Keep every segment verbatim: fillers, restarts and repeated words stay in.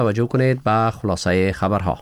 توجه کنید به خلاصه خبرها.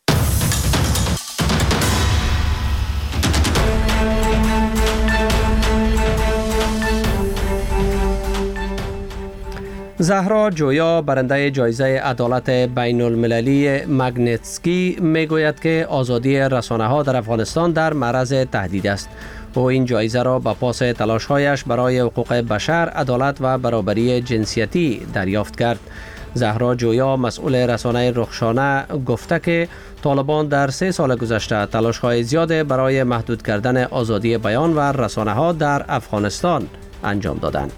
زهرا جویا برنده جایزه عدالت بین المللی مگنیتسکی میگوید که آزادی رسانه ها در افغانستان در معرض تهدید است. او این جایزه را به پاس تلاش‌هایش برای حقوق بشر، عدالت و برابری جنسیتی دریافت کرد. زهرا جویا مسئول رسانه رخشانه گفته که طالبان در سه سال گذشته تلاش‌های زیاد برای محدود کردن آزادی بیان و رسانه ها در افغانستان انجام دادند.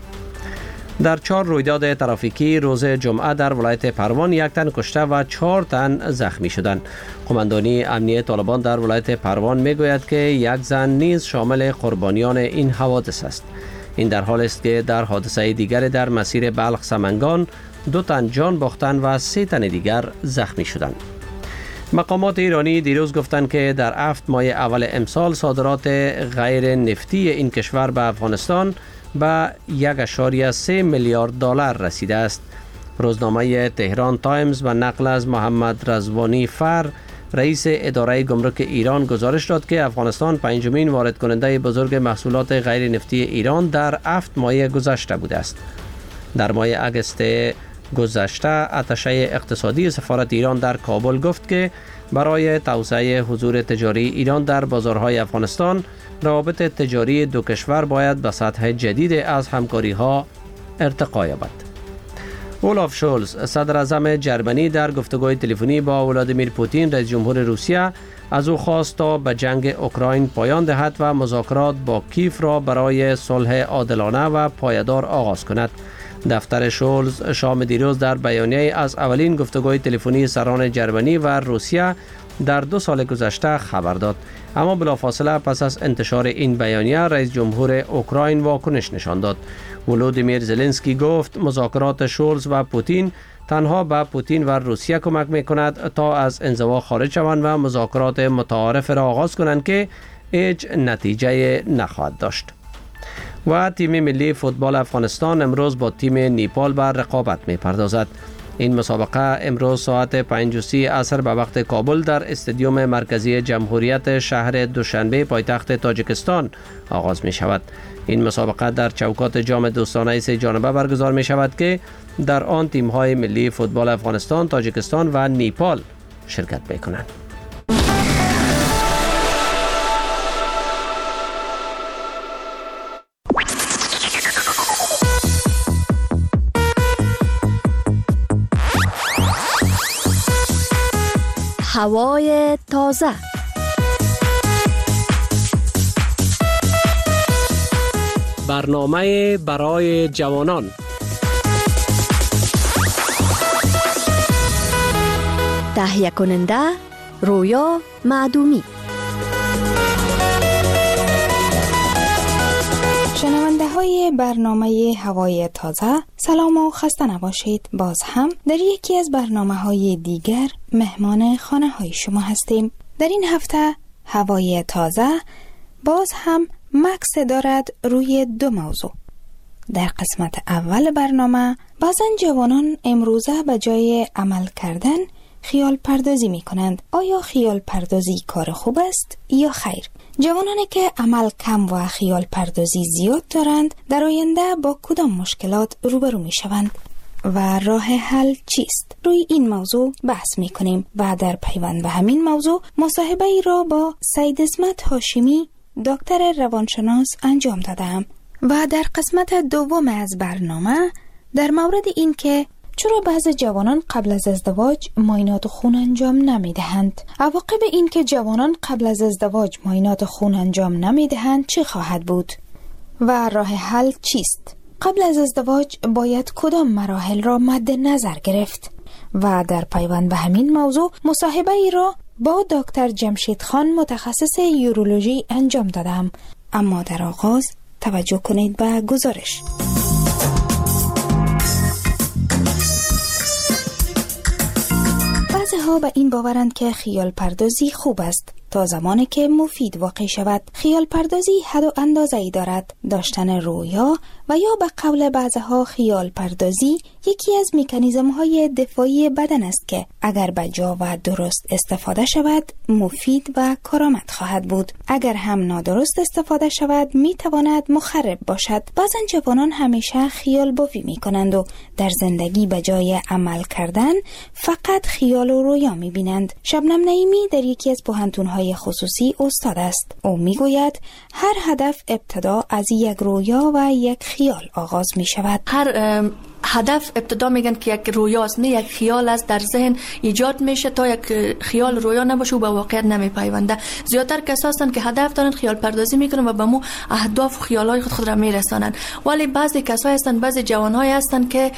در چهار رویداد ترافیکی روز جمعه در ولایت پروان یک تن کشته و چهار تن زخمی شدند. قماندانی امنیت طالبان در ولایت پروان میگوید که یک زن نیز شامل قربانیان این حوادث است. این در حالی است که در حادثه دیگر در مسیر بلخ سمنگان دو تن جان باختند و سه تن دیگر زخمی شدند. مقامات ایرانی دیروز گفتند که در هفت ماه اول امسال صادرات غیر نفتی این کشور به افغانستان به یک اشاریه سه میلیارد دلار رسیده است. روزنامه تهران تایمز و نقل از محمد رضوانی فر رئیس اداره گمرک ایران گزارش داد که افغانستان پنجمین وارد کننده بزرگ محصولات غیر نفتی ایران در هفت ماه گذشته بوده است. در ماه اگست گذشته اتشه اقتصادی سفارت ایران در کابل گفت که برای توسعه حضور تجاری ایران در بازارهای افغانستان روابط تجاری دو کشور باید به سطح جدید از همکاری ها ارتقا یابد. اولاف شولز صدر اعظم جرمنی در گفتگوی تلفنی با ولادیمیر پوتین رئیس جمهور روسیه از او خواست تا به جنگ اوکراین پایان دهد و مذاکرات با کیف را برای صلح عادلانه و پایدار آغاز کند. دفتر شولز شام دیروز در بیانیه از اولین گفتگوی تلفنی سران جرمنی و روسیه در دو سال گذشته خبر داد. اما بلافاصله پس از انتشار این بیانیه رئیس جمهور اوکراین واکنش نشان داد. ولودیمیر زلنسکی گفت مذاکرات شولز و پوتین تنها به پوتین و روسیه کمک میکند تا از انزوا خارج شوند و مذاکرات متعارف را آغاز کنند که هیچ نتیجه نخواهد داشت. و تیم ملی فوتبال افغانستان امروز با تیم نیپال بر رقابت می پردازد. این مسابقه امروز ساعت پنج و سی عصر به وقت کابل در استادیوم مرکزی جمهوریت شهر دوشنبه پایتخت تاجیکستان آغاز می شود. این مسابقه در چوکات جام دوستانه سه جانبه برگزار می شود که در آن تیم های ملی فوتبال افغانستان، تاجیکستان و نیپال شرکت می کنند. هوای تازه. برنامه برای جوانان. تهیه کننده رویا معدومی. شنونده های برنامه هوای تازه، سلام و خسته نباشید. باز هم در یکی از برنامه های دیگر مهمان خانه های شما هستیم. در این هفته هوای تازه باز هم مکس دارد روی دو موضوع. در قسمت اول برنامه بعضن جوانان امروزه به جای عمل کردن خیال پردازی می کنند. آیا خیال پردازی کار خوب است یا خیر؟ جوانانی که عمل کم و خیال پردازی زیاد دارند در آینده با کدام مشکلات روبرو می شوند و راه حل چیست؟ روی این موضوع بحث می کنیم و در پیوند به همین موضوع مصاحبه ای را با سید اسمت هاشمی دکتر روانشناس انجام دادم و در قسمت دوم از برنامه در مورد این که چرا بعضی جوانان قبل از ازدواج معاینات خون انجام نمی دهند؟ عواقب این که جوانان قبل از ازدواج معاینات خون انجام نمی دهند چه خواهد بود؟ و راه حل چیست؟ قبل از ازدواج باید کدام مراحل را مد نظر گرفت؟ و در پیوند به همین موضوع مصاحبه ای را با دکتر جمشید خان متخصص یورولوژی انجام دادم. اما در آغاز توجه کنید به گزارش. بعضی ها به این باورند که خیال پردازی خوب است تا زمانی که مفید واقع شود. خیال پردازی حد و اندازه‌ای دارد. داشتن رویا و یا به قول بعضها خیال پردازی یکی از مکانیزم های دفاعی بدن است که اگر به جا و درست استفاده شود مفید و کارآمد خواهد بود. اگر هم نادرست استفاده شود می تواند مخرب باشد. بعضا جوانان همیشه خیال بافی می کنند و در زندگی به جای عمل کردن فقط خیال و رویا می بینند. شبنم نعیمی در یکی از پوهنتون‌های خصوصی استاد است. او می گوید هر هدف ابتدا از یک رویا و یک خیال آغاز می شود. هر هدف ابتدا میگن که یک رویاست، نه یک خیال است در ذهن ایجاد میشه. تا یک خیال رویا نباشه و به واقعیت نمیپیونده. زیادتر کسایی هستند که هدف دارن خیال پردازی میکنن و به مو اهداف و خیالای خود خود را میرسانن. ولی بعضی کسایی هستند، بعضی جوانای هستند که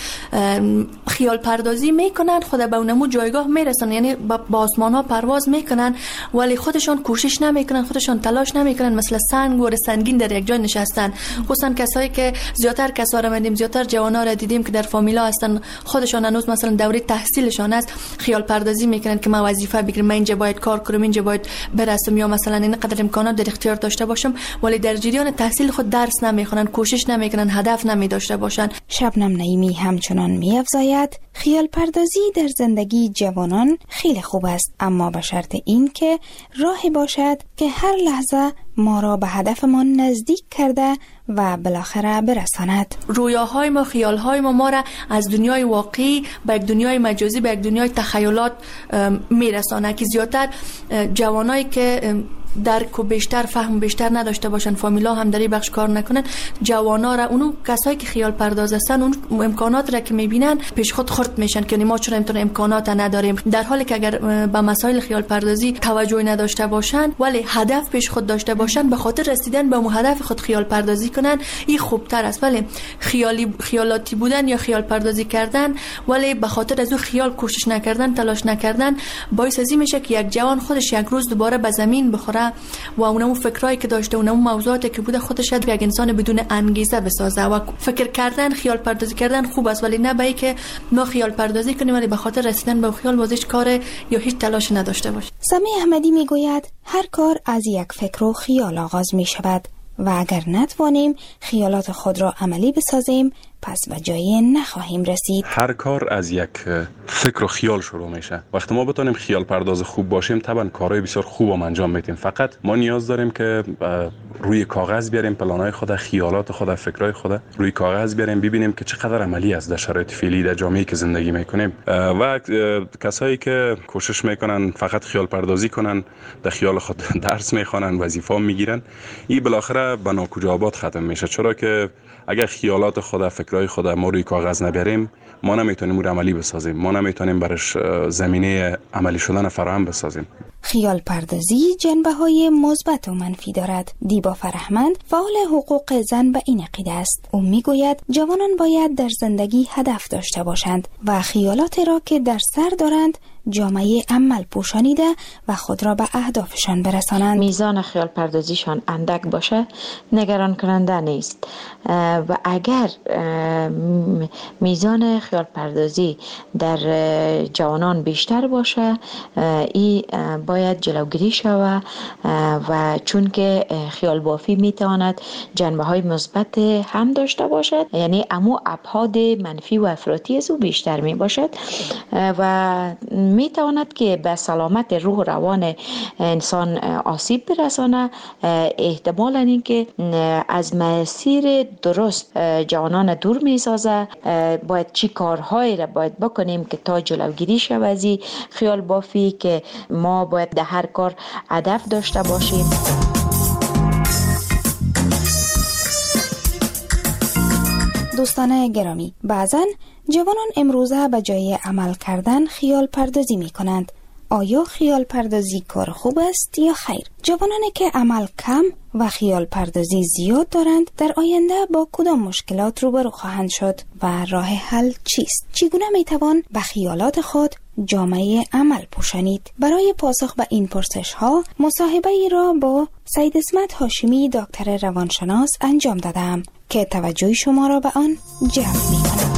خیال پردازی میکنن، خود به اونمو جایگاه میرسن، یعنی با آسمان ها پرواز میکنن ولی خودشان کوشش نمیکنن، خودشان تلاش نمیکنن، مثل سنگ و سنگین در یک جای نشستن. خصوصا کسایی که زیادتر کسا را دیدیم، زیادتر جوانا را دیدیم که در فامیلا هستن، خودشان هنوز مثلا دوره تحصیلشان است، خیال پردازی میکنن که من وظیفه بگیرم، من اینجا باید کار کنم، اینجا باید برسم، یا مثلا اینقدر امکانات در اختیار داشته باشم، ولی در جریان تحصیل خود درس نمیخونن، کوشش نمیکنن، هدف نمیداشته باشن. شبنم نعیمی همچنان میافزاید خیال پردازی در زندگی جوانان خیلی خوب است، اما به شرط این که راهی باشد که هر لحظه ما را به هدفمان نزدیک کرده و بالاخره برساند. رویاهای ما، خیالهای ما ما را از دنیای واقعی به یک دنیای مجازی، به یک دنیای تخیلات میرسانه که زیادتر جوانایی که درک و بیشتر فهم بیشتر نداشته باشن، فامیلا هم در این بخش کار نکنن، جوانا را، اونو کسایی که خیال پرداز هستن، اون امکانات را که میبینن پیش خود خرد میشن که ما چرا این امکانات نداریم، در حالی که اگر به مسائل خیال پردازی توجه نداشته باشن ولی هدف پیش خود داشته باشن، به خاطر رسیدن به اون هدف خود خیال پردازی کنن، این خوبتر است. ولی خیالی خیالاتی بودن یا خیال پردازی کردن ولی به خاطر از اون خیال کوشش نکردن، تلاش نکردن، باعث ازی میشه که یک جوان خودش یک روز دوباره به زمین بخوره و اونمو فکرایی که داشته، اونمو موضوعاتی که بوده خودش یک انسان بدون انگیزه بسازه. و فکر کردن، خیال پردازی کردن خوب است، ولی نه به این که ما خیال پردازی کنیم ولی به خاطر رسیدن به خیال وازش کار یا هیچ تلاش نداشته باشه. سمی احمدی میگوید هر کار از یک فکر و خیال آغاز می شود و اگر نتوانیم خیالات خود را عملی بسازیم پس به جایی نخواهیم رسید. هر کار از یک فکر و خیال شروع میشه. وقتی ما بتونیم خیال پرداز خوب باشیم طبعا کارهای بسیار خوب هم انجام میدیم. فقط ما نیاز داریم که روی کاغذ بیاریم پلانهای خود، خیالات خود، فکرهای خود روی کاغذ بیاریم، ببینیم که چقدر عملی است در شرایط فعلی در جامعه‌ای که زندگی میکنیم. و کسایی که کوشش میکنن فقط خیال پردازی کنن، در خیال خود درس میخوانن، وظیفه میگیرن، این بالاخره به ناکجا آباد ختم میشه. چرا که اگر خیالات خود، فکرهای خود ما روی کاغذ نبریم، ما نمیتونیم اون عملی بسازیم، ما نمیتونیم برش زمینه عملی شدن فراهم بسازیم. خیال پردازی جنبه‌های مثبت و منفی دارد. دیبا فرهمند فعال حقوق زن به این عقیده است. او میگوید جوانان باید در زندگی هدف داشته باشند و خیالاتی را که در سر دارند جامعه عمل پوشانیده و خود را به اهدافشان برسانند. میزان خیال پردازیشان اندک باشه نگران کننده نیست و اگر میزان خیال پردازی در جوانان بیشتر باشه این باید جلوگیری شود و چون که خیال بافی میتواند جنبه های مثبت هم داشته باشد، یعنی امو ابعاد منفی و افراطی از او بیشتر می باشد و می تواند که به سلامت روح و روان انسان آسیب برسانه. احتمالاً این که از مسیر درست جوانان دور می سازه. باید چی کارهایی را باید بکنیم که تا جلوگیری شود از خیال بافی، که ما باید در هر کار هدف داشته باشیم. دوستان گرامی، بعضن جوانان امروزه به جای عمل کردن خیال پردازی می کنند. آیا خیال پردازی کار خوب است یا خیر؟ جوانانی که عمل کم و خیال پردازی زیاد دارند در آینده با کدام مشکلات روبرو خواهند شد و راه حل چیست؟ چگونه می توان به خیالات خود جامعه عمل پوشانید؟ برای پاسخ به این پرسش ها مصاحبه ای را با سید اسمت هاشمی دکتر روانشناس انجام دادم که توجه شما را به آن جلب می کند.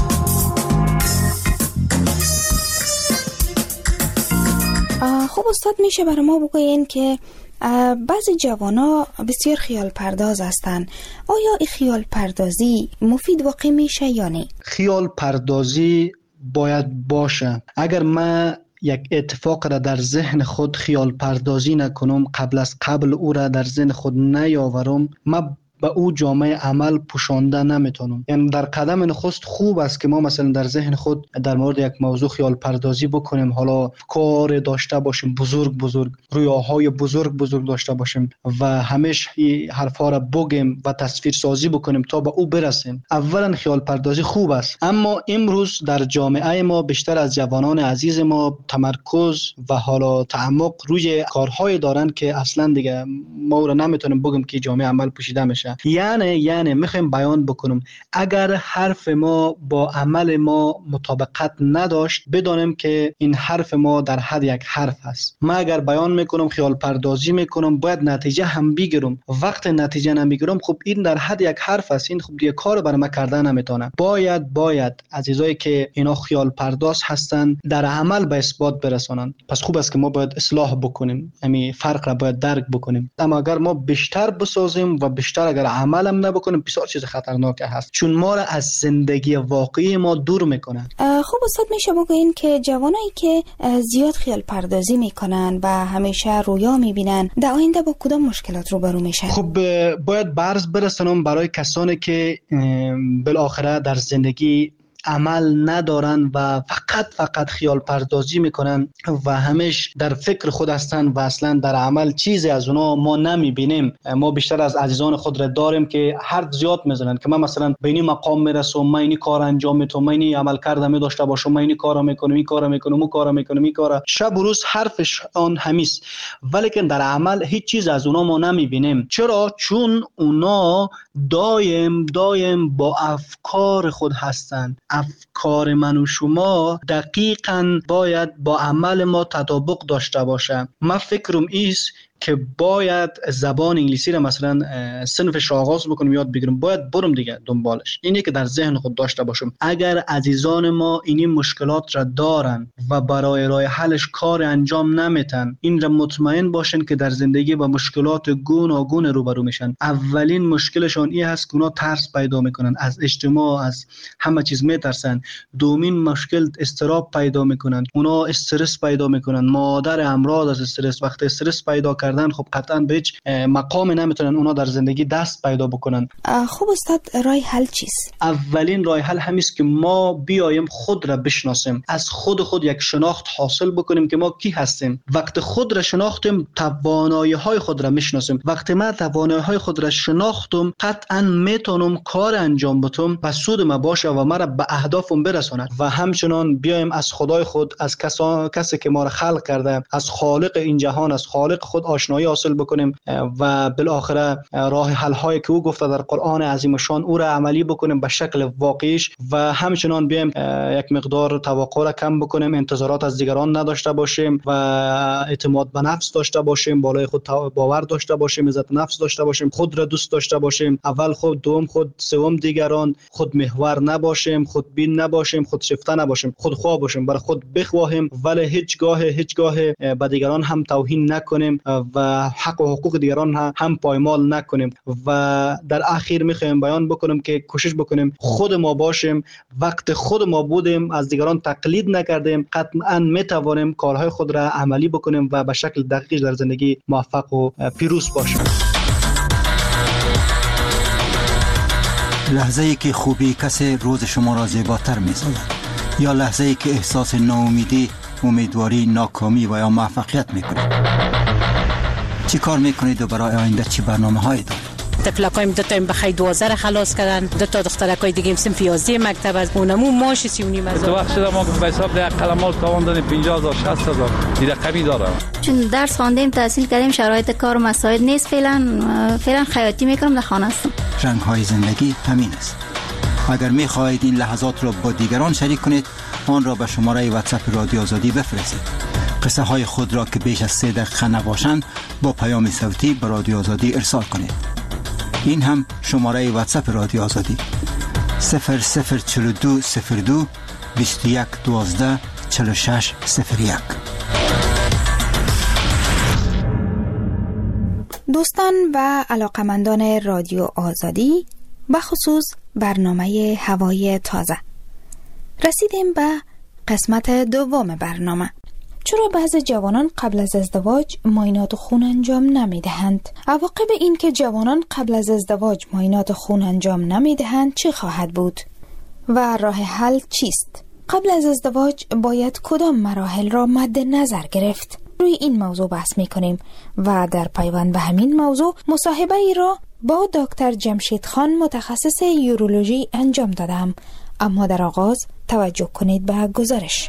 خب استاد، میشه برای ما بگوین که بعضی جوانا بسیار خیال پرداز هستند. آیا این خیال پردازی مفید واقع میشه یا نه؟ خیال پردازی باید باشه. اگر من یک اتفاق را در ذهن خود خیال پردازی نکنم، قبل از قبل او را در ذهن خود نیاورم، من به او جامعه عمل پوشانده نمیتونم. یعنی در قدم نخست خوب است که ما مثلا در ذهن خود در مورد یک موضوع خیال پردازی بکنیم، حالا کار داشته باشیم بزرگ بزرگ، رویاهای بزرگ بزرگ داشته باشیم و همیشه این حرفا را بگیم و تصویر سازی بکنیم تا به او برسیم. اولا خیال پردازی خوب است، اما امروز در جامعه ما بیشتر از جوانان عزیز ما تمرکز و حالا تعمق روی کارهای دارن که اصلا دیگه ما را نمیتونیم بگیم که جامعه عمل پوشیده میشه. یعنی یعنی میخوایم بیان بکنم اگر حرف ما با عمل ما مطابقت نداشت، بدانیم که این حرف ما در حد یک حرف است. من اگر بیان میکنم خیال پردازی میکنم، باید نتیجه هم بگیرم. وقت نتیجه نمیگیرم، خب این در حد یک حرف است، این خب دیگه کار برای من کردن نمیتونم. باید باید عزیزایی که اینا خیال پرداز هستن در عمل به اثبات برسانن. پس خوب است که ما باید اصلاح بکنیم، همین فرق را باید درک بکنیم. اما اگر ما بیشتر بسازیم و بیشتر اگر عمل هم نبکنیم، بسیار چیز خطرناک هست، چون ما را از زندگی واقعی ما دور میکنه. خب استاد میشه بگوین که جوانایی که زیاد خیال پردازی میکنن و همیشه رویا میبینن در آینده با کدام مشکلات روبرو میشن؟ خب باید برز برسانم برای کسانی که بالاخره در زندگی عمل ندارن و فقط فقط خیال پردازی میکنن و همیشه در فکر خود هستن و اصلا در عمل چیزی از اونا ما نمیبینیم. ما بیشتر از عزیزان خود را داریم که حرف زیاد میزنن که من مثلا به این مقام میرسم، من این کار انجام میدم، من این عمل کردم داشته باشم، من این کارا میکنم، این کارا میکنم، اون کارا میکنم، این کارا. شب و روز حرفش آن همیست، ولی که در عمل هیچ چیز از اونا ما نمیبینیم. چرا؟ چون اونا دایم دایم با افکار خود هستن. افکار من و شما دقیقاً باید با عمل ما تطابق داشته باشه. من فکرم ایست که باید زبان انگلیسی را مثلا صنفش آغاز بکنم، یاد بگیرم، باید برم دیگه دنبالش. اینی که در ذهن خود داشته باشم. اگر عزیزان ما این مشکلات را دارن و برای راه حلش کار انجام نمیتن، این را مطمئن باشن که در زندگی با مشکلات گوناگون روبرو میشن. اولین مشکلشون این هست که اونا ترس پیدا میکنن از اجتماع، از همه چیز میترسن. دومین مشکل استراب پیدا میکنن، اونا استرس پیدا میکنن. مادر امراض از استرس، وقتی استرس پیدا کردن خب قطعا به هیچ مقام نمیتونن اونا در زندگی دست پیدا بکنن. خب استاد راه حل چیست؟ اولین راه حل همیست که ما بیایم خود را بشناسیم، از خود خود یک شناخت حاصل بکنیم که ما کی هستیم. وقت خود را شناختیم، توانایی های خود را میشناسیم. وقتی من توانایی های خود را شناختم، قطعا میتونم کار انجام بدم و سود ما باشه و مرا به اهدافم برساند. و همچنان بیایم از خدای خود، از کسا... کسی که ما را خلق کرده، از خالق این جهان، از خالق خود آشنایی حاصل بکنیم و بالاخره راه حل هایی که او گفته در قرآن عظیم شان او را عملی بکنیم به شکل واقعیش. و همچنان بیایم یک مقدار توقع را کم بکنیم، انتظارات از دیگران نداشته باشیم و اعتماد به نفس داشته باشیم، بالای خود باور داشته باشیم، عزت نفس داشته باشیم، خود را دوست داشته باشیم. اول خود، دوم خود، سوم دیگران. خود محور نباشیم، خود بین نباشیم، خود شیفته نباشیم، خود خواه باشیم، برای خود بخواهیم ولی هیچگاه هیچگاه به دیگران هم توهین نکنیم و حق و حقوق دیگران هم پایمال نکنیم. و در اخیر میخوایم بیان بکنم که کوشش بکنیم خود ما باشیم. وقت خود ما بودیم، از دیگران تقلید نکردیم، قطعا میتوانیم کارهای خود را عملی بکنیم و به شکل دقیق در زندگی موفق و پیروز باشیم. لحظه ای که خوبی کسی روز شما را زیباتر می‌سازد، یا لحظه ای که احساس ناامیدی، امیدواری، ناکامی و یا موفقیت میکنید. چی کار میکنید و برای آینده چی برنامه هایی دارید؟ تفلقایم دو تا بخای دوازده را خلاص کردن، دو تا دخترکای دیگه هم صنف یازده مکتب از اونمو ماش سی و نیم هزار. تو وقت شده ما به حساب ده قلمات تواندن پنجاه هزار شصت هزار دیگه رقمی داره. چون درس خواندیم، تحصیل کردیم، شرایط کار و مساعد نیست. فعلا فعلا خیاطی میکنم، در خانه هستم. رنگ های زندگی همین است. اگر میخواهید این لحظات را با دیگران شریک کنید، آن را به شماره واتساپ رادیو آزادی بفرستید. قصه های خود را که بیش از سه دقیقه نباشند با پیام صوتی به رادیو آزادی ارسال کنید. این هم شماره واتساپ رادیو آزادی صفر صفر چهل و دو صفر دو بیست و یک دوازده چهل و شش صفر یک. دوستان و علاقمندان رادیو آزادی، بخصوص برنامه هوای تازه، رسیدیم به قسمت دوم برنامه. چرا بعضی جوانان قبل از ازدواج معاینات خون انجام نمی دهند؟ عواقب این که جوانان قبل از ازدواج معاینات خون انجام نمی دهند چه خواهد بود؟ و راه حل چیست؟ قبل از ازدواج باید کدام مراحل را مد نظر گرفت؟ روی این موضوع بحث می کنیم و در پیوند به همین موضوع مصاحبه ای را با دکتر جمشید خان متخصص یورولوژی انجام دادم. اما در آغاز توجه کنید به گزارش.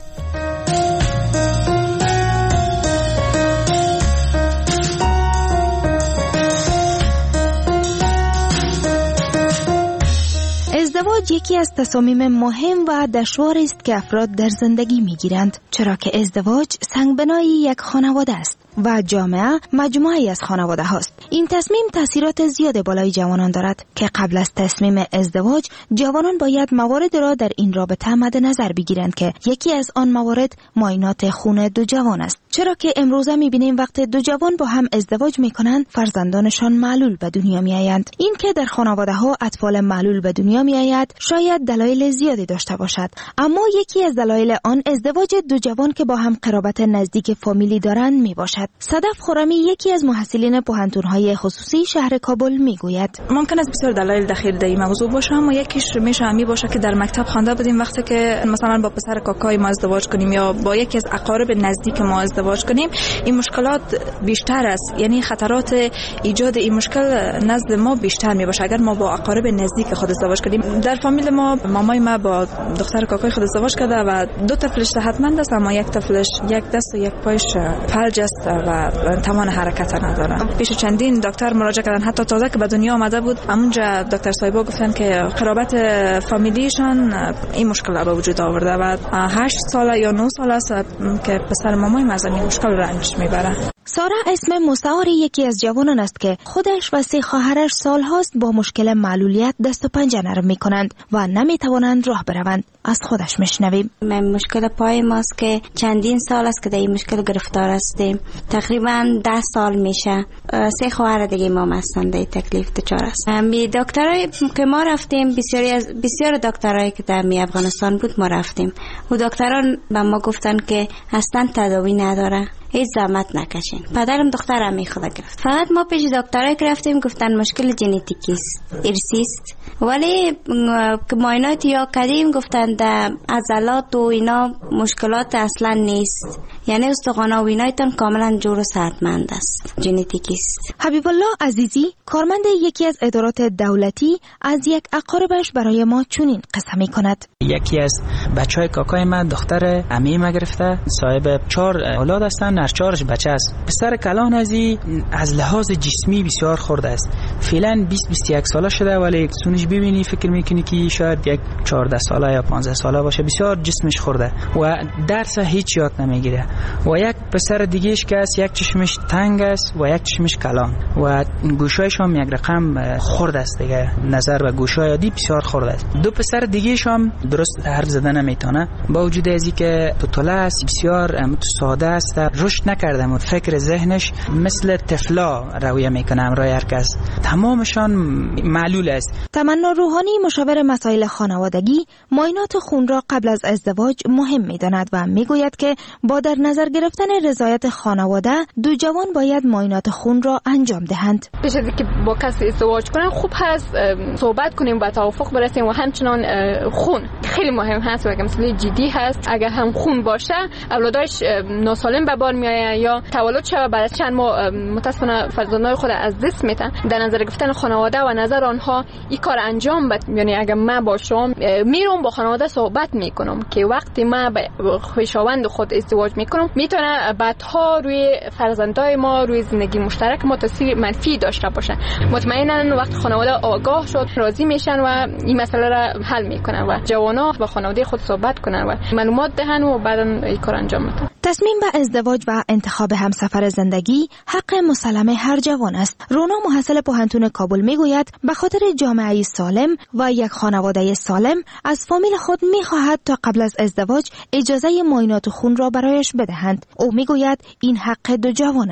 ازدواج یکی از تصامیم مهم و دشوار است که افراد در زندگی میگیرند، چرا که ازدواج سنگبنای یک خانواده است و جامعه مجموعه‌ای از خانواده هاست. این تصمیم تاثیرات زیاد بالای جوانان دارد که قبل از تصمیم ازدواج جوانان باید موارد را در این رابطه مد نظر بگیرند که یکی از آن موارد معاینات خون دو جوان است، چرا که امروزه می‌بینیم وقتی دو جوان با هم ازدواج می‌کنند فرزندانشان معلول به دنیا می‌آیند. این که در خانواده‌ها اطفال معلول به دنیا می‌آید شاید دلایل زیادی داشته باشد، اما یکی از دلایل آن ازدواج دو جوان که با هم قرابت نزدیک فامیلی دارند میباشد. صدف خرمی یکی از محصلین پوهنتون‌های خصوصی شهر کابل میگوید ممکن است بسیار دلایل دخیل در این موضوع باشه، اما یکیش میشه همی باشه که در مکتب خوانده بودیم وقتی که مثلا با پسر کاکای ما ازدواج کنیم یا با یکی از اقارب نزدیک ما ازدواج کنیم این مشکلات بیشتر است، یعنی خطرات ایجاد این مشکل نزد ما بیشتر میباشه اگر ما با اقارب نزدیک خود ازدواج کنیم. در فامیل ما مامای ما با دختر کاکای خود ازدواج کرده و دو طفلش صحتمند است، اما یک طفلش یک دست و یک پایش فلج است و توان حرکت نداره. پیش چندین دکتر مراجعه کردن، حتی تازه که به دنیا آمده بود همونجا دکتر صاحبا گفتن که قرابت فامیلیشان این مشکل به وجود آورده و هشت ساله یا نه ساله است که پسر مامای ما از این مشکل رنج میبره. سارا اسم مستعار یکی از جوانان است که خودش و سه خواهرش سالهاست با مشکل معلولیت دست و پنجه نرم میکنند و نمیتوانند راه بروند. از خودش میشنویم. من مشکل پای ماست که چندین سال است که در این مشکل گرفتار هستیم، تقریبا ده سال میشه. سه خواهر دیگه ما هستند در تکلیف دچار است. می دکترای که ما رفتیم، بسیاری از بسیار دکترایی که در می افغانستان بود ما رفتیم و دکتران به ما گفتن که اصلا تداوی نداره، هیچ زحمت نکشین. پدرم دخترم می خود گرفت. فقط ما پیش دکترای که رفتیم گفتن مشکل ژنتیکی است، ارثی است، ولی که معاینات یا کردیم گفتن در عضلات و اینا مشکلات اصلا نیست، یعنی استخوان و اینایتون کاملا جور و صحتمند است، ژنتیکی است. حبیب الله عزیزی کارمند یکی از ادارات دولتی از یک اقاربش برای ما چنین قصه می کند. یکی از بچهای کاکای من دختر عمه ما گرفته، صاحب چهار اولاد هستن، هر چهارش بچه است. پسر کلان ازی از لحاظ جسمی بسیار خورده است، فعلا بیست بیست و یک ساله شده، ولی سونش ببینی فکر میکنی که شاید یک چهارده ساله یا پانزده ساله باشه، بسیار جسمش خورده و درس هیچ یاد نمیگیره. و یک پسر دیگهش که است یک چشمش تنگ است و یک چشمش کلان و گوشایش هم یک رقم خورده است دیگه، نظر و گوشای عادی بسیار خورده است. دو پسر دیگهش هم درست حرف زدن نمیتونه، با وجود ازی که پتوله است، بسیار ساده است، رشد نکرده و فکر ذهنش مثل طفلا رویه میکنه، امرای هر کس تمامشان معلول است. تمنا روحانی مشاور مسائل خانوادگی معاینات خون را قبل از ازدواج مهم میداند و میگوید که با در نظر گرفتن رضایت خانواده دو جوان باید معاینات خون را انجام دهند. پیش از اینکه با کسی ازدواج کنن خوب هست صحبت کنیم و توافق برسیم و همچنان خون خیلی مهم هست و مسئله جدی هست. اگر هم خون باشه اولادش ناسالم به بار میآید یا تولد شود بعد از چند ماه متاسفانه فرزندان خود از دست میدن. در نظر گرفتن خانواده و نظر آنها این کار انجام بد، یعنی اگر من باشم میرم با خانواده صحبت میکنم که وقتی من با خویشاوند خود ازدواج میکنم میتونه بعدها روی فرزندای ما روی زندگی مشترک ما تاثیر منفی داشته باشه. مطمئنا وقت خانواده آگاه شد راضی میشن و این مسئله را حل میکنن و جوانا با خانواده خود صحبت کنن و معلومات دهن و بعدا این کار انجام میدن. تصمیم به ازدواج و انتخاب همسفر زندگی حق مسلم هر جوان است. رونا محصل پوهنتون کابل میگوید به خاطر جامعه سالم و یک خانواده سالم از فامیل خود میخواهد تا قبل از ازدواج اجازه معاینات خون را برایش بدهند. او میگوید این حق دو جوان است.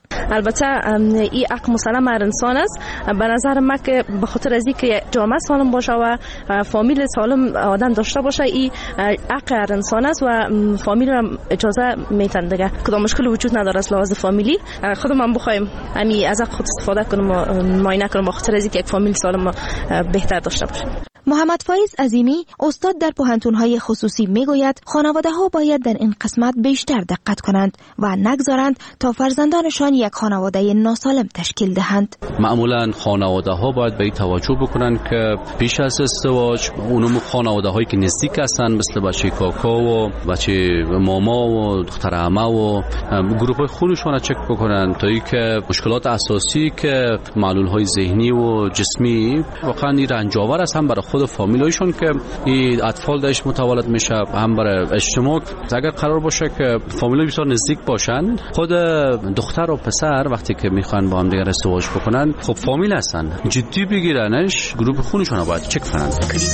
البته این حق مسلم هر انسان است. به نظر من که به خاطر از اینکه جامعه سالم باشه و فامیل سالم آدم داشته باشه، این حق هر انسان است و فامیل را اجازه میتن دیگه. کدام مشکلی وجود نداره از لحاظ فامیلی. خودم بخوایم امی از حق خود استفاده کنم و معاینه کنم به خاطر از اینکه یک فامیل سالم بهتر داشته باشه. محمد فایز عظیمی استاد در پوهنتون‌های خصوصی میگوید خانواده‌ها باید در این قسمت بیشتر دقت کنند و نگذارند تا فرزندانشان یک خانواده ناسالم تشکیل دهند. معمولا خانواده‌ها باید به این توجه بکنند که پیش از ازدواج اونم خانواده‌هایی که نزدیک هستند مثل بچه کاکا و بچه ماما و دختر عمه و گروه‌های خونشون را چک بکنند تا اینکه مشکلات اساسی که معلول‌های ذهنی و جسمی واقعا رنجاور است هم برای خود فامیلایشون که این اطفال داشت متولد میشه، هم برای اجتماع. اگر قرار باشه که فامیلای بسیار نزدیک باشن، خود دختر و پسر وقتی که میخوان با هم دیگه ازدواج بکنن خب فامیل هستن، جدی بگیرنش، گروه خونشون رو باید چک کنن.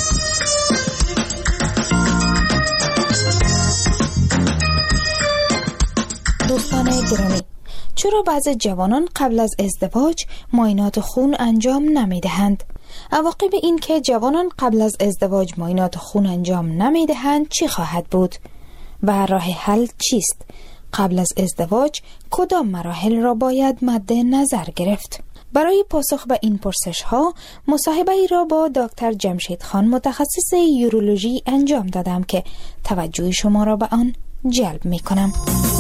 دوستان گرامی، چرا بعضی جوانان قبل از ازدواج معاینات خون انجام نمیدهند؟ عواقب این که جوانان قبل از ازدواج معاینات خون انجام نمیدهند چی خواهد بود؟ و راه حل چیست؟ قبل از ازدواج کدام مراحل را باید مد نظر گرفت؟ برای پاسخ به این پرسش ها مصاحبه ای را با دکتر جمشید خان متخصص یورولوژی انجام دادم که توجه شما را به آن جلب می کنم.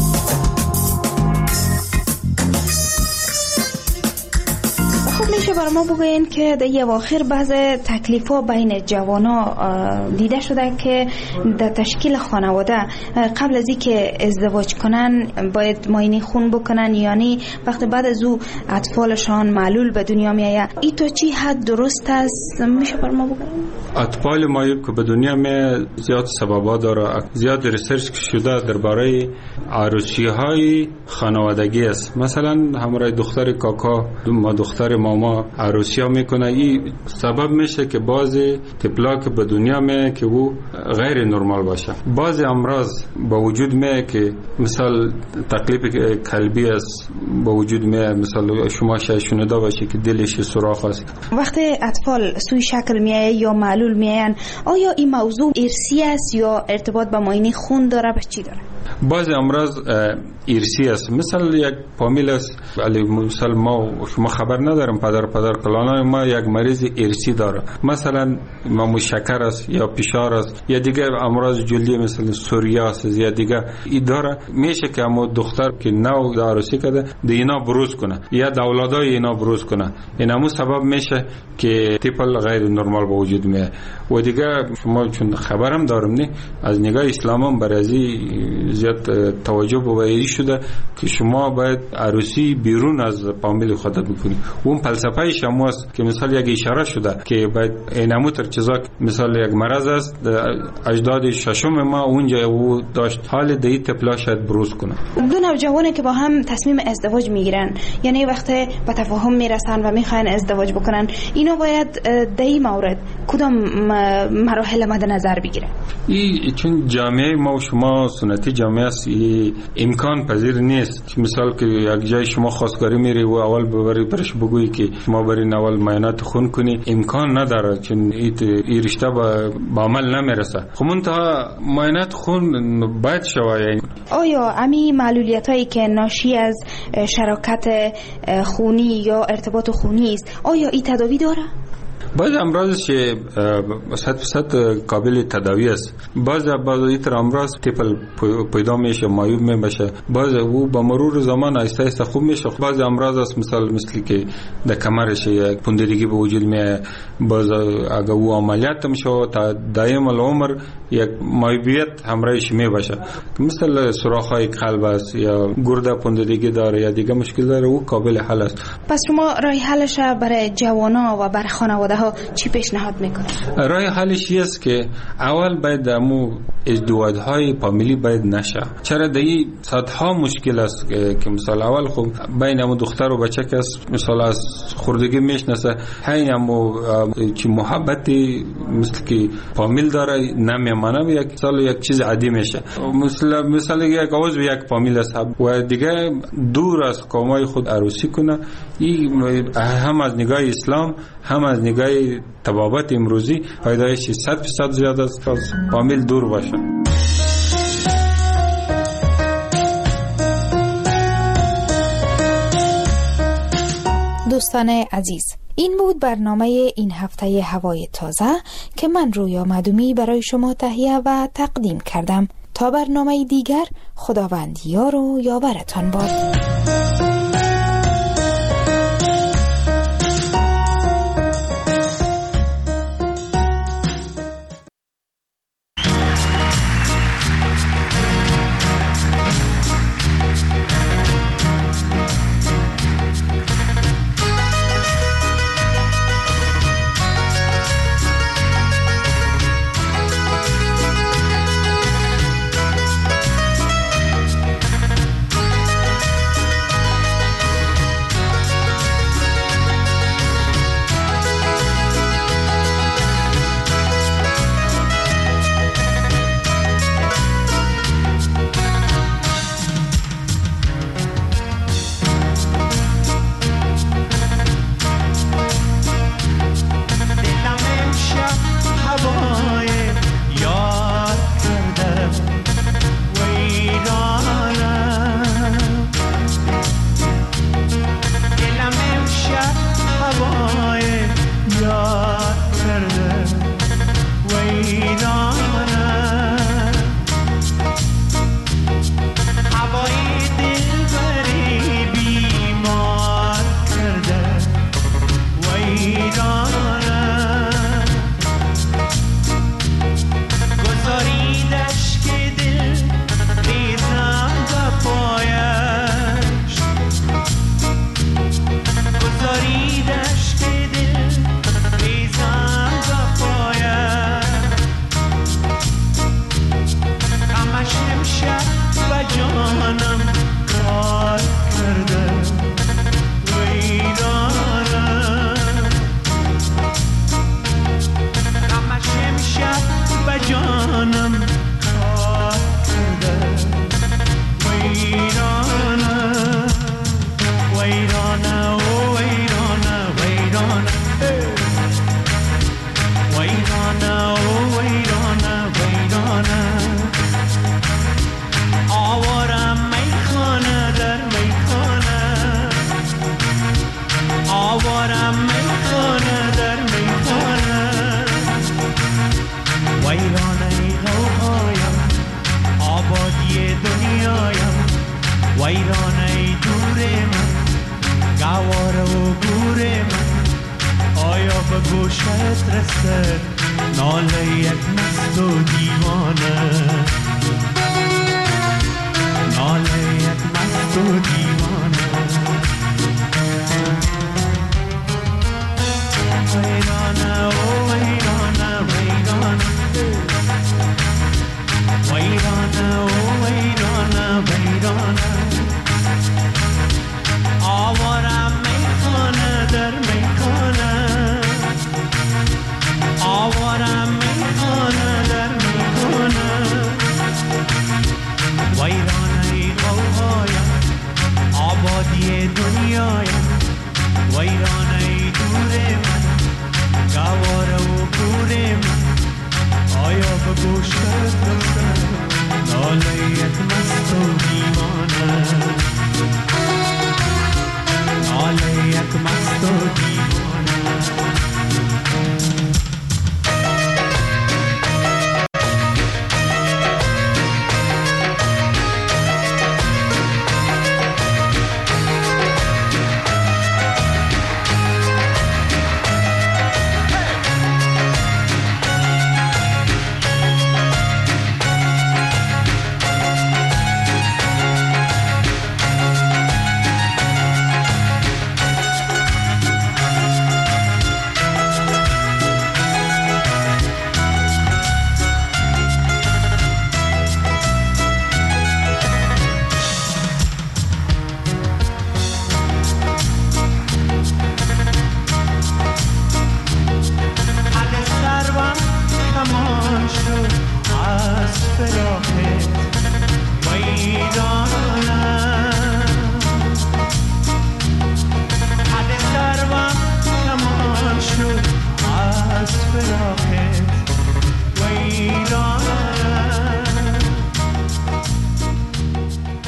خب میشه برای ما بگوین که در اواخر بعض تکلیف ها بین جوانا دیده شده که در تشکیل خانواده قبل از اینکه ازدواج کنن باید معاینه خون بکنن، یعنی وقتی بعد از او اطفالشان معلول به دنیا میآید. این تو چی حد درست است؟ میشه برای ما بگوین؟ اطفال معیوب که به دنیا می زیاد سببا داره، زیاد ریسرچ شده درباره عروسی های خانوادگی است. مثلا همراه دختر کاکا ما دختر ماما عروسی ها میکنه، این سبب میشه که بعضی طفلا که به دنیا می که او غیر نرمال باشه. بعضی امراض با وجود می که مثال تکلیف قلبی است با وجود می، مثلا شما شاید شنیده باشه که دلش سوراخ است. وقتی اطفال سوی شکل میآید یا معلول میآیند، آیا این موضوع ارثی است یا ارتباط با معاینه خون داره؟ به چی داره؟ بعضی امراض ارثی است. مثلا یک فامیل است، ولی مثلا ما شما خبر ندارم پدر پدر کلانای ما یک مریض ارثی داره، مثلا ما شکر است یا فشار است یا دیگه امراض جلدی مثل سوریاس یا دیگه این داره. میشه که اما دختر که نو عروسی کرده دینا بروز کنه یا اولادای اینا بروز کنه، این همون سبب میشه که طفل غیر نرمال به وجود میاد. و دیگه شما چون خبرم دارم نه از نگاه اسلام هم برای زیاد توجه به شده که شما باید عروسی بیرون از فامیل خودت بکنی. اون فلسفه شما است که مثلا یک اشاره شده که باید اینمو تر چیزا مثلا یک مرض است اجداد ششم ما اونجا او داشت، حال دی طفلا شاید بروز کنه. دو نوجوانی که با هم تصمیم ازدواج میگیرن، یعنی وقتی به تفاهم میرسن و میخواین ازدواج بکنن، اینا باید در این مورد کدام مراحل مد نظر بگیره؟ این چون جامعه ما و شما سنتی جامعه است، امکان پذیر نیست. مثال که یک جای شما خواستگاری میری و اول ببری برش بگویی که شما برین اول معاینات خون کنی، امکان نداره، چون این رشته به عمل نمیرسه. خب منتها معاینات خون باید شود. یعنی آیا امی معلولیت هایی که ناشی از شراکت خونی یا ارتباط خونی است، آیا این تداوی داره؟ بعض امراض که صد فیصد قابل تداوی است. بعض بعض ایتر امراض طفل پیدا میشه معیوب میشه، بعض او با مرور زمان آهسته آهسته خوب میشه. بعض امراض است مثال مثل که در کمرش یک پوندگی به وجود میاد، بعض اگر او عملیات میشه تا دائم العمر یک معیوبیت همراهش میباشه، مثل سوراخ‌های قلب است یا گرده پوندگی داره یا دیگه مشکل داره، او قابل حل است. پس شما راه حلش برای جوانا و برای خانواده خانواده ها چی پیشنهاد میکنه؟ راه حلش است که اول باید امو ازدواج‌های فامیلی باید نشه. چرا دایی صدها مشکل است که مثال اول خب بین امو دختر و بچه که مثال از خوردگی میشناسه همین امو چی محبتی مثل که فامیل داره نمیمانه یک سال یک چیز عادی میشه. مثلا مثال یک عضو یک فامیل است و دیگه دور از قومای خود عروسی کنه، این هم از نگاه اسلام هم از نگاه طبابت امروزی فایدهش صد درصد زیاد است از فامیل دور باشه. دوستان عزیز، این بود برنامه این هفته هوای تازه که من رویا معدومی برای شما تهیه و تقدیم کردم. تا برنامه دیگر، خداوند یار و یاورتان باد. ویرانه دور من گواره و گور من آیا به گوشت رسه ناله یک مست و دیوانه ناله یک مست و دیوانه ویرانه و ویرانه ویرانه ویرانه و ویرانه ویرانه آوارم میخانه در میخانه آوارم میخانه در میخانه ویرانه غوغایم آبادی دنیایم